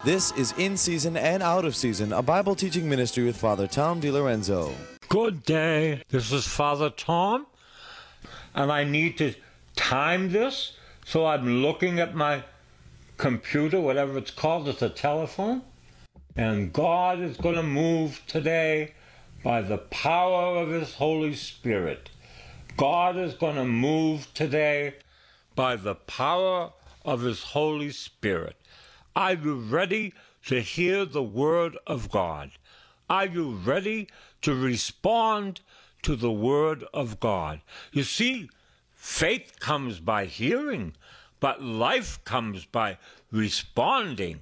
This is In Season and Out of Season, a Bible teaching ministry with Father Tom DiLorenzo. Good day. This is Father Tom, and I need to time this, so I'm looking at my computer, whatever it's called, it's a telephone, and God is going to move today by the power of His Holy Spirit. God is going to move today by the power of His Holy Spirit. Are you ready to hear the Word of God? Are you ready to respond to the Word of God? You see, faith comes by hearing, but life comes by responding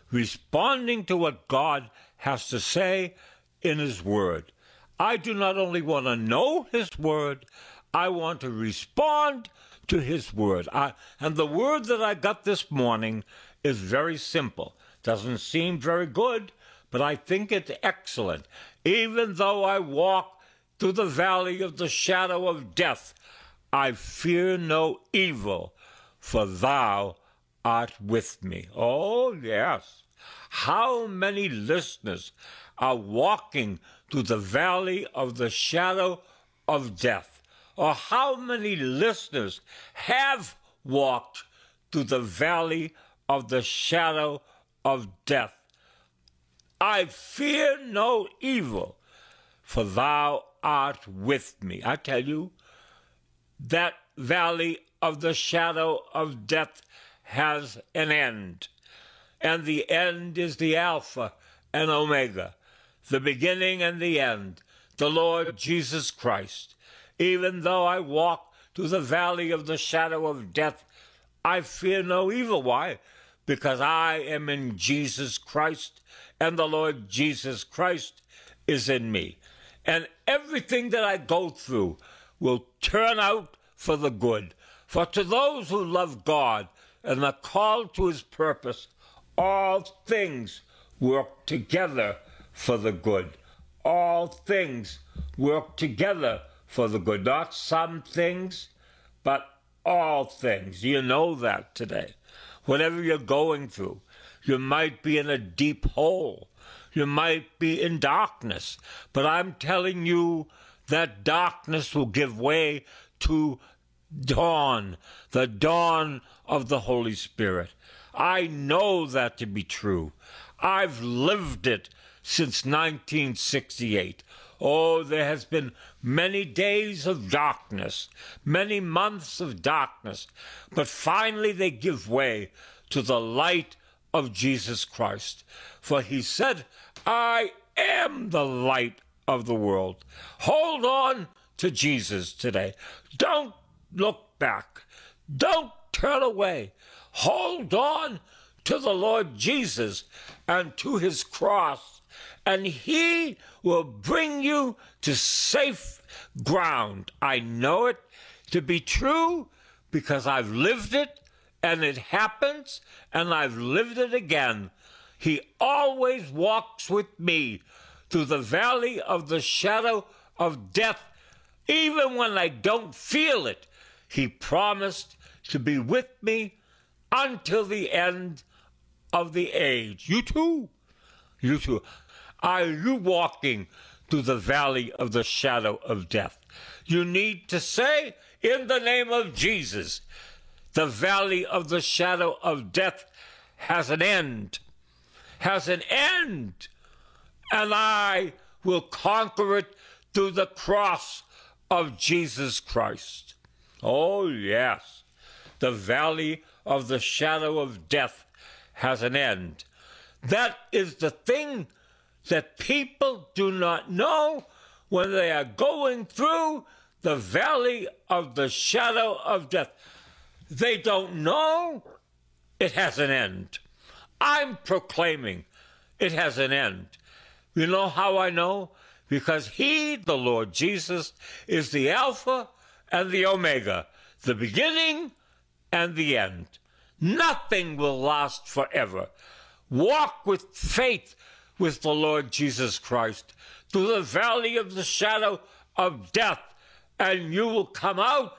to what God has to say in His Word. I do not only want to know His Word, I want to respond to His Word. And the word that I got this morning is very simple. Doesn't seem very good, but I think it's excellent. Even though I walk through the valley of the shadow of death, I fear no evil, for thou art with me. Oh, yes. How many listeners are walking through the valley of the shadow of death? Or how many listeners have walked through the valley of the shadow of death? I fear no evil, for thou art with me. I tell you, that valley of the shadow of death has an end. And the end is the Alpha and Omega, the beginning and the end, the Lord Jesus Christ. Even though I walk through the valley of the shadow of death, I fear no evil. Why? Because I am in Jesus Christ, and the Lord Jesus Christ is in me. And everything that I go through will turn out for the good. For to those who love God and are called to His purpose, all things work together for the good. All things work together for the good. Not some things, but all things. You know that today. Whatever you're going through, you might be in a deep hole. You might be in darkness. But I'm telling you that darkness will give way to dawn, the dawn of the Holy Spirit. I know that to be true. I've lived it since 1968. Oh, there has been many days of darkness, many months of darkness, but finally they give way to the light of Jesus Christ. For He said, I am the light of the world. Hold on to Jesus today. Don't look back. Don't turn away. Hold on to the Lord Jesus and to His cross, and He will bring you to safe ground. I know it to be true because I've lived it, and it happens, and I've lived it again. He always walks with me through the valley of the shadow of death. Even when I don't feel it, He promised to be with me until the end of the age. You too. You too. Are you walking through the valley of the shadow of death? You need to say, in the name of Jesus, the valley of the shadow of death has an end. Has an end. And I will conquer it through the cross of Jesus Christ. Oh, yes. The valley of the shadow of death has an end. That is the thing that people do not know when they are going through the valley of the shadow of death. They don't know it has an end. I'm proclaiming it has an end. You know how I know? Because He, the Lord Jesus, is the Alpha and the Omega, the beginning and the end. Nothing will last forever. Walk with faith with the Lord Jesus Christ through the valley of the shadow of death, and you will come out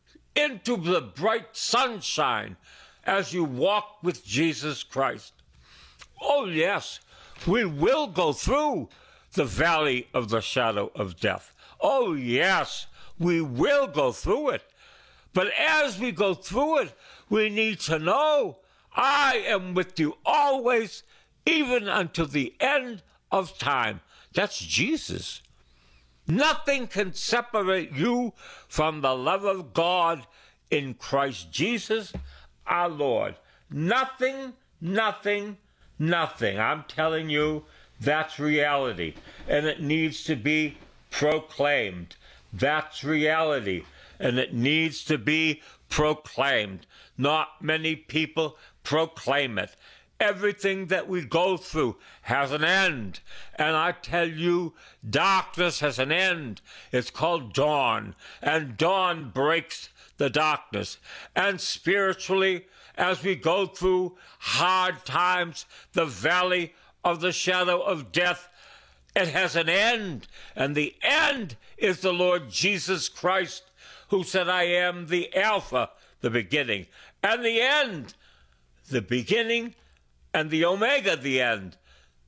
into the bright sunshine as you walk with Jesus Christ. Oh, yes, we will go through the valley of the shadow of death. Oh, yes, we will go through it. But as we go through it, we need to know I am with you always, even until the end of time. That's Jesus. Nothing can separate you from the love of God in Christ Jesus, our Lord. Nothing, nothing, nothing. I'm telling you, that's reality. And it needs to be proclaimed. That's reality. And it needs to be proclaimed. Not many people proclaim it. Everything that we go through has an end. And I tell you, darkness has an end. It's called dawn. And dawn breaks the darkness. And spiritually, as we go through hard times, the valley of the shadow of death, it has an end. And the end is the Lord Jesus Christ, who said, I am the Alpha, the beginning, and the end, the beginning, and the Omega, the end.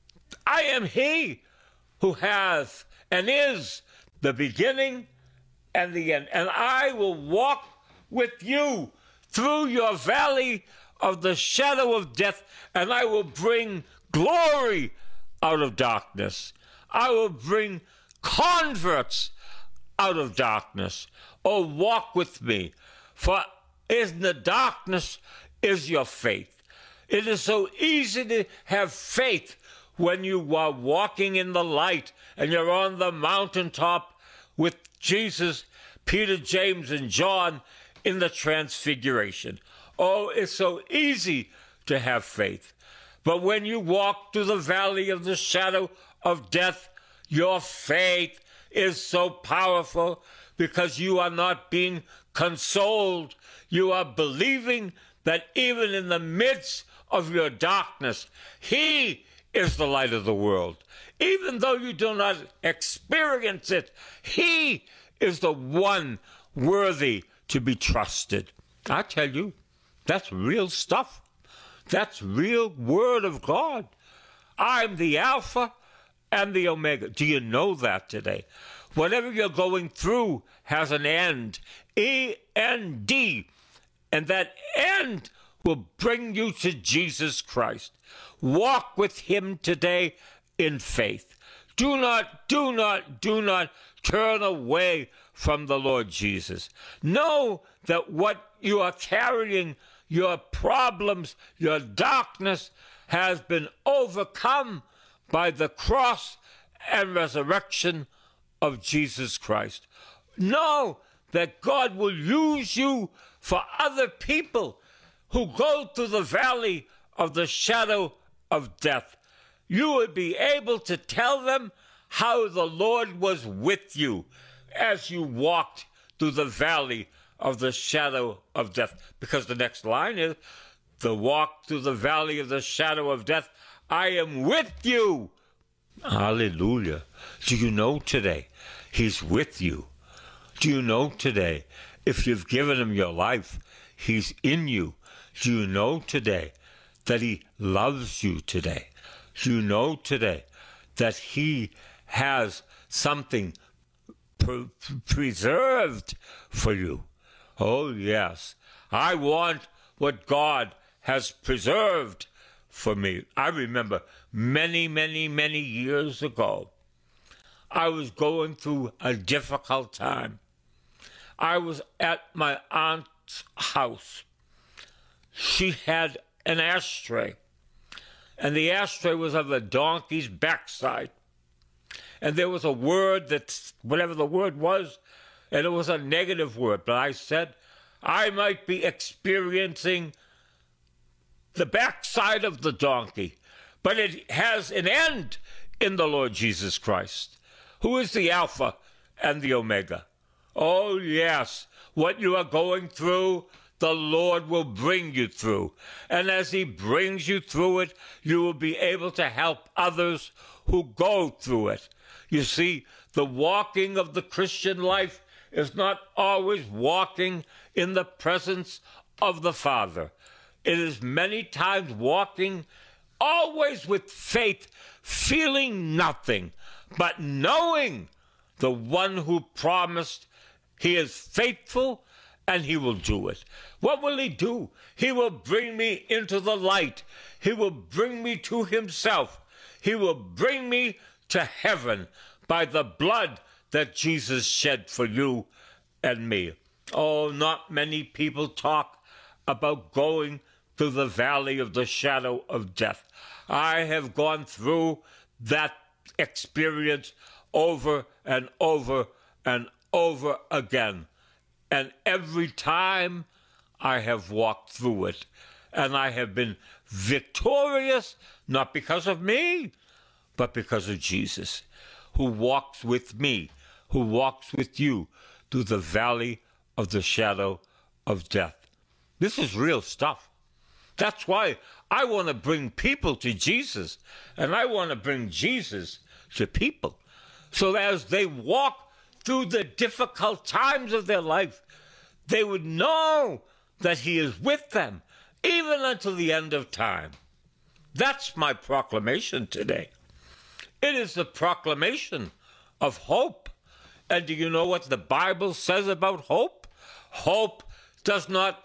I am He who has and is the beginning and the end. And I will walk with you through your valley of the shadow of death, and I will bring glory out of darkness. I will bring converts out of darkness. Oh, walk with me, for in the darkness is your faith. It is so easy to have faith when you are walking in the light and you're on the mountaintop with Jesus, Peter, James, and John in the Transfiguration. Oh, it's so easy to have faith. But when you walk through the valley of the shadow of death, your faith is so powerful because you are not being consoled. You are believing that even in the midst of your darkness, He is the light of the world. Even though you do not experience it, He is the one worthy to be trusted. I tell you, that's real stuff. That's real Word of God. I'm the Alpha and the Omega. Do you know that today? Whatever you're going through has an end. E-N-D. And that end will bring you to Jesus Christ. Walk with Him today in faith. Do not turn away from the Lord Jesus. Know that what you are carrying, your problems, your darkness, has been overcome by the cross and resurrection of Jesus Christ. Know that God will use you for other people who go through the valley of the shadow of death. You would be able to tell them how the Lord was with you as you walked through the valley of the shadow of death. Because the next line is, the walk through the valley of the shadow of death, I am with you. Hallelujah. Do you know today He's with you? Do you know today, if you've given Him your life, He's in you? Do you know today that He loves you today? Do you know today that He has something preserved for you? Oh, yes. I want what God has preserved for me. I remember many, many, many years ago, I was going through a difficult time. I was at my aunt's house. She had an ashtray, and the ashtray was of a donkey's backside. And there was a word that, whatever the word was, and it was a negative word. But I said, I might be experiencing the backside of the donkey, but it has an end in the Lord Jesus Christ, who is the Alpha and the Omega. Oh, yes, what you are going through, the Lord will bring you through. And as He brings you through it, you will be able to help others who go through it. You see, the walking of the Christian life is not always walking in the presence of the Father. It is many times walking always with faith, feeling nothing, but knowing the one who promised he is faithful and he will do it. What will he do? He will bring me into the light. He will bring me to himself. He will bring me to heaven by the blood that Jesus shed for you and me. Oh, not many people talk about going through the valley of the shadow of death. I have gone through that experience over and over and over again. And every time I have walked through it, and I have been victorious, not because of me, but because of Jesus, who walks with me, who walks with you through the valley of the shadow of death. This is real stuff. That's why I want to bring people to Jesus, and I want to bring Jesus to people. So as they walk through the difficult times of their life, they would know that he is with them, even until the end of time. That's my proclamation today. It is the proclamation of hope. And do you know what the Bible says about hope? Hope does not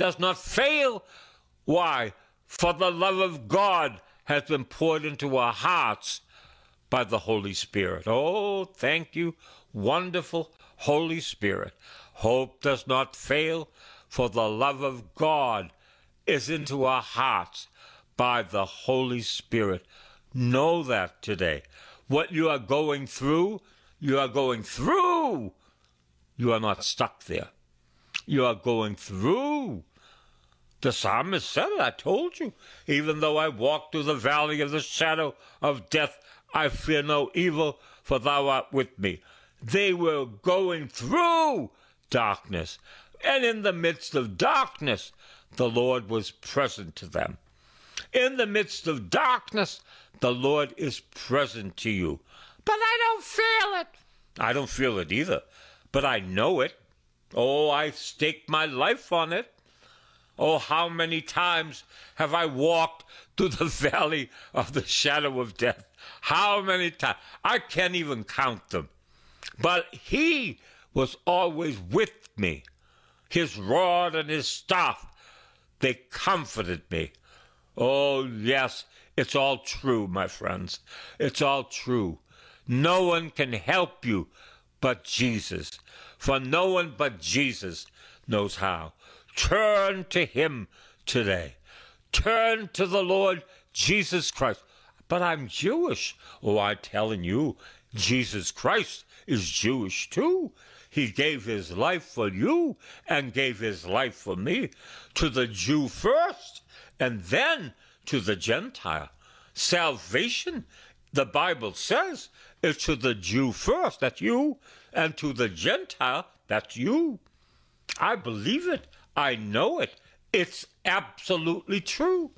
fail. Why? For the love of God has been poured into our hearts by the Holy Spirit. Oh, thank you, wonderful Holy Spirit. Hope does not fail, for the love of God is into our hearts by the Holy Spirit. Know that today. What you are going through, you are going through. You are not stuck there. You are going through. The psalmist said it, I told you. Even though I walk through the valley of the shadow of death, I fear no evil, for thou art with me. They were going through darkness, and in the midst of darkness, the Lord was present to them. In the midst of darkness, the Lord is present to you. But I don't feel it. I don't feel it either, but I know it. Oh, I stake my life on it. Oh, how many times have I walked through the valley of the shadow of death? How many times? I can't even count them. But he was always with me. His rod and his staff, they comforted me. Oh, yes, it's all true, my friends. It's all true. No one can help you but Jesus, for no one but Jesus knows how. Turn to him today. Turn to the Lord Jesus Christ. But I'm Jewish. Oh, I'm telling you, Jesus Christ is Jewish too. He gave his life for you and gave his life for me. To the Jew first, and then to the Gentile. Salvation, the Bible says, is to the Jew first, that's you, and to the Gentile, that's you. I believe it. I know it. It's absolutely true.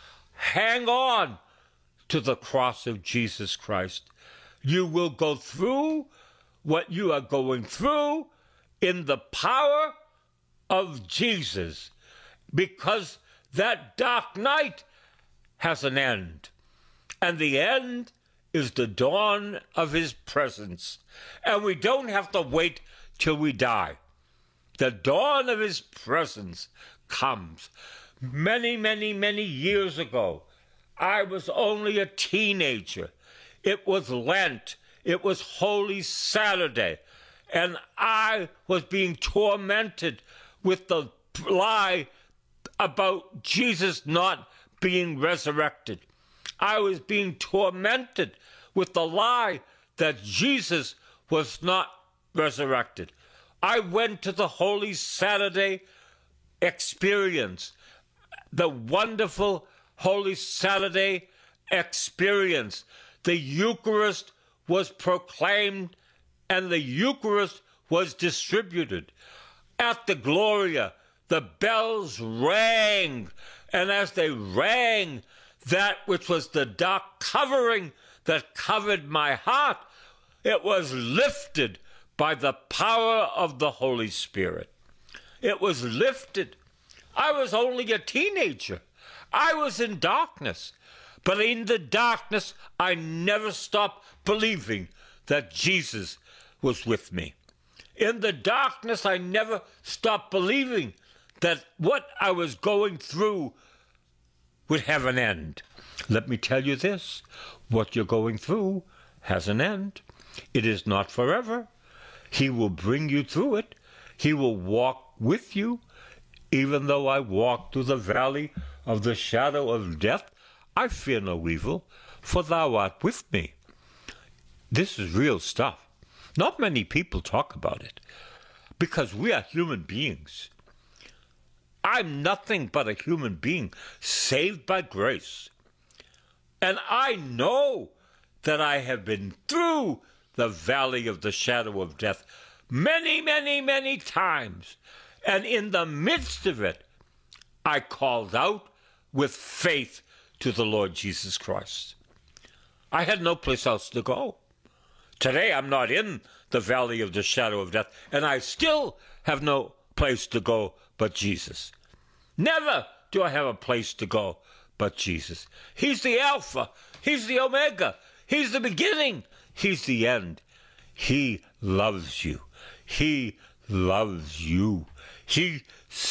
Hang on to the cross of Jesus Christ. You will go through what you are going through in the power of Jesus, because that dark night has an end, and the end is the dawn of his presence, and we don't have to wait till we die. The dawn of his presence comes. Many, many, many years ago, I was only a teenager. It was Lent. It was Holy Saturday. And I was being tormented with the lie about Jesus not being resurrected. I was being tormented with the lie that Jesus was not resurrected. I went to the Holy Saturday experience, the wonderful Holy Saturday experience. The Eucharist was proclaimed and the Eucharist was distributed. At the Gloria, the bells rang, and as they rang, that which was the dark covering that covered my heart, it was lifted by the power of the Holy Spirit. It was lifted. I was only a teenager. I was in darkness. But in the darkness, I never stopped believing that Jesus was with me. In the darkness, I never stopped believing that what I was going through would have an end. Let me tell you this, what you're going through has an end. It is not forever. He will bring you through it. He will walk with you. Even though I walk through the valley of the shadow of death, I fear no evil, for thou art with me. This is real stuff. Not many people talk about it, because we are human beings. I'm nothing but a human being saved by grace. And I know that I have been through the valley of the shadow of death many, many, many times. And in the midst of it, I called out with faith to the Lord Jesus Christ. I had no place else to go. Today I'm not in the valley of the shadow of death, and I still have no place to go but Jesus. Never do I have a place to go but Jesus. He's the Alpha. He's the Omega. He's the beginning. He's the end. He loves you. He loves you. He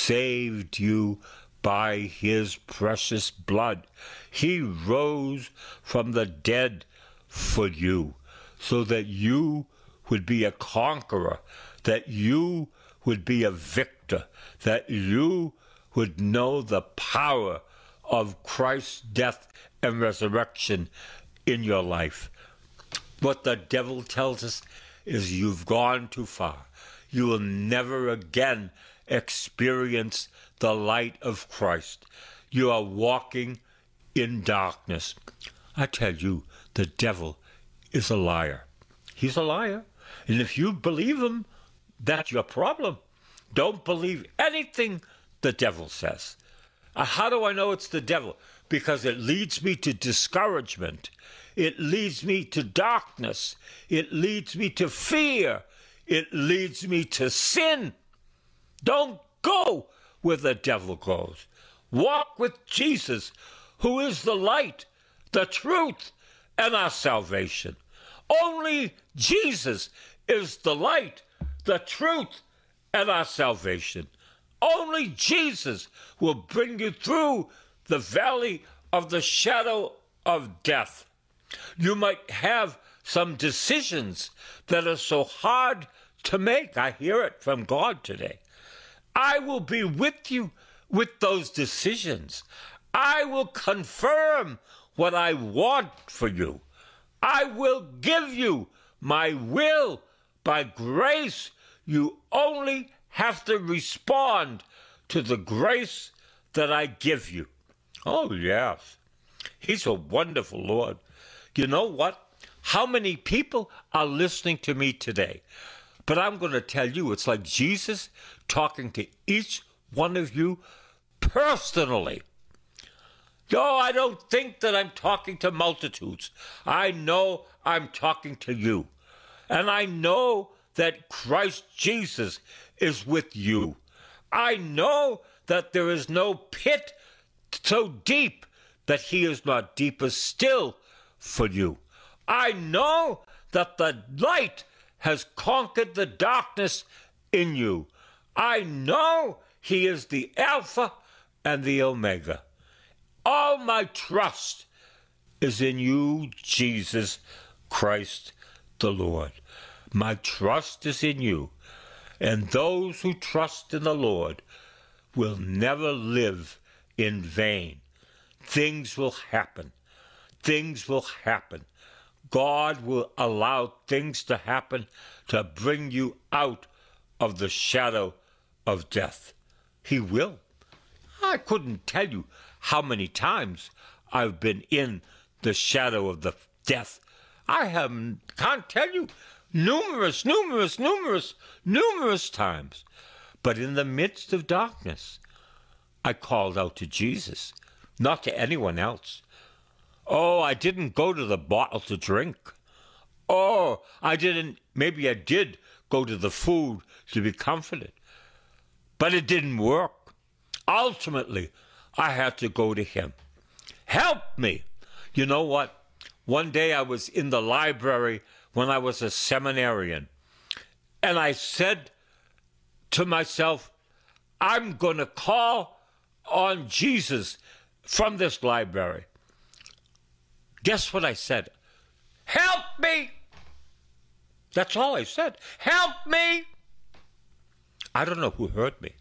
saved you by his precious blood. He rose from the dead for you, so that you would be a conqueror, that you would be a victor, that you would know the power of Christ's death and resurrection in your life. What the devil tells us is you've gone too far. You will never again experience the light of Christ. You are walking in darkness. I tell you, the devil is a liar. He's a liar. And if you believe him, that's your problem. Don't believe anything the devil says. How do I know it's the devil? Because it leads me to discouragement. It leads me to darkness. It leads me to fear. It leads me to sin. Don't go where the devil goes. Walk with Jesus, who is the light, the truth, and our salvation. Only Jesus is the light, the truth, and our salvation. Only Jesus will bring you through the valley of the shadow of death. You might have some decisions that are so hard to make. I hear it from God today. I will be with you with those decisions. I will confirm what I want for you. I will give you my will by grace. You only have to respond to the grace that I give you. Oh, yes. He's a wonderful Lord. You know what? How many people are listening to me today? But I'm going to tell you, it's like Jesus talking to each one of you personally. Oh, I don't think that I'm talking to multitudes. I know I'm talking to you. And I know that Christ Jesus is with you. I know that there is no pit so deep that he is not deeper still for you. I know that the light has conquered the darkness in you. I know he is the Alpha and the Omega. All my trust is in you, Jesus Christ the Lord. My trust is in you. And those who trust in the Lord will never live in vain. Things will happen. Things will happen. God will allow things to happen to bring you out of the shadow of death. He will. I couldn't tell you how many times I've been in the shadow of the death. Can't tell you numerous times. But in the midst of darkness, I called out to Jesus, not to anyone else. Oh, I didn't go to the bottle to drink. Oh, maybe I did go to the food to be comforted. But it didn't work. Ultimately, I had to go to him. Help me. You know what? One day I was in the library when I was a seminarian, and I said to myself, I'm going to call on Jesus from this library. Guess what I said? Help me! That's all I said. Help me! I don't know who heard me,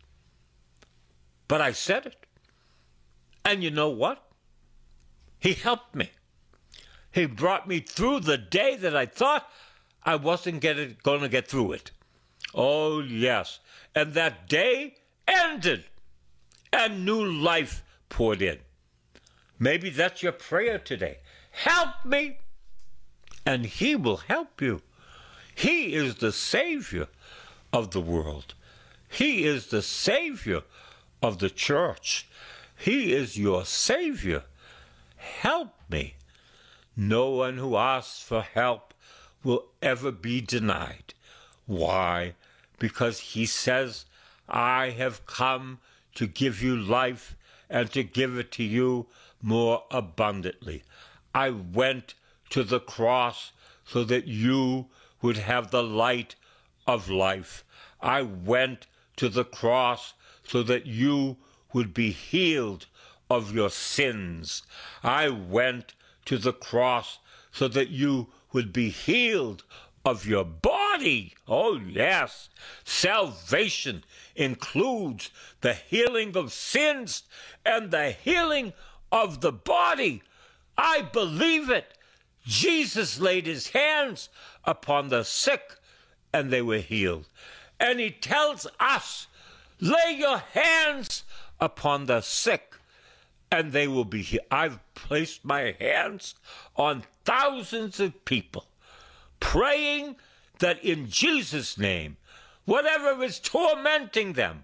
but I said it. And you know what? He helped me. He brought me through the day that I thought I wasn't going to get through it. Oh, yes. And that day ended, and new life poured in. Maybe that's your prayer today. Help me, and he will help you. He is the Savior of the world. He is the Savior of the church. He is your Savior. Help me. No one who asks for help will ever be denied. Why? Because he says, I have come to give you life and to give it to you more abundantly. I went to the cross so that you would have the light of life. I went to the cross so that you would be healed of your sins. I went to the cross so that you would be healed of your body. Oh, yes. Salvation includes the healing of sins and the healing of the body. I believe it. Jesus laid his hands upon the sick and they were healed. And he tells us, lay your hands upon the sick and they will be healed. I've placed my hands on thousands of people, praying that in Jesus' name, whatever is tormenting them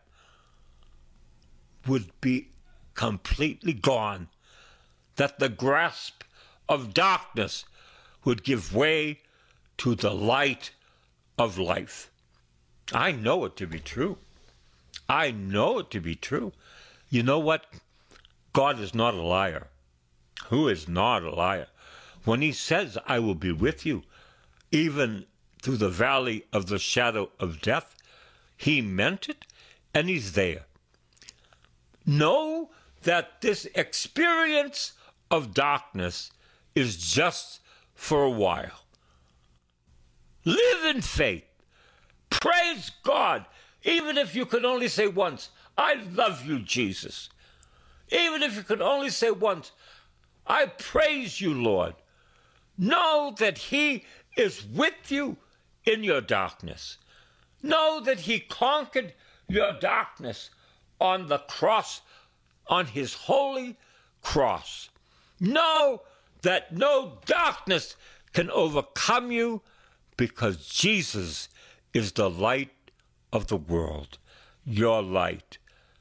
would be completely gone, that the grasp of darkness would give way to the light of life. I know it to be true. I know it to be true. You know what? God is not a liar. Who is not a liar? When he says, I will be with you, even through the valley of the shadow of death, he meant it, and he's there. Know that this experience of darkness is just for a while. Live in faith. Praise God. Even if you could only say once, I love you, Jesus. Even if you could only say once, I praise you, Lord. Know that he is with you in your darkness. Know that he conquered your darkness on the cross, on his holy cross. Know that no darkness can overcome you because Jesus is the light of the world. Your light,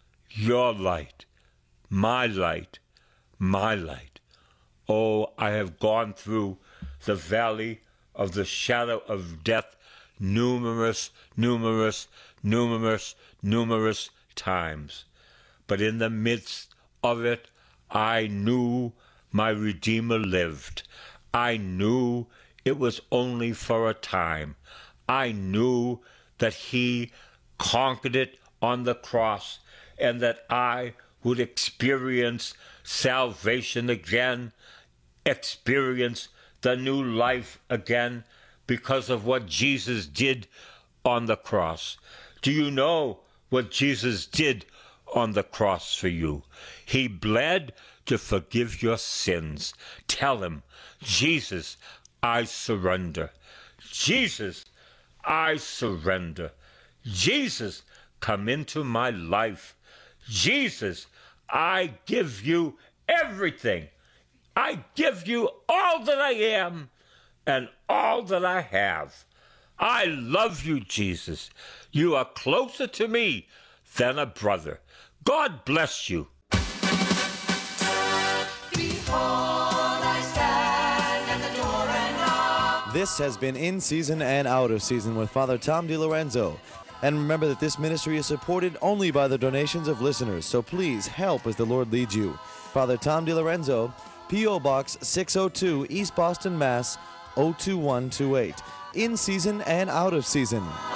my light, my light. Oh, I have gone through the valley of the shadow of death numerous times. But in the midst of it, I knew my Redeemer lived. I knew it was only for a time. I knew that he conquered it on the cross and that I would experience salvation again, experience the new life again because of what Jesus did on the cross. Do you know what Jesus did on the cross for you? He bled to forgive your sins. Tell him, Jesus, I surrender. Jesus, I surrender. Jesus, come into my life. Jesus, I give you everything. I give you all that I am and all that I have. I love you, Jesus. You are closer to me than a brother. God bless you. Behold, I stand at the door and knock. This has been In Season and Out of Season with Father Tom DiLorenzo. And remember that this ministry is supported only by the donations of listeners, so please help as the Lord leads you. Father Tom DiLorenzo, P.O. Box 602, East Boston, Mass. 02128. In season and out of season.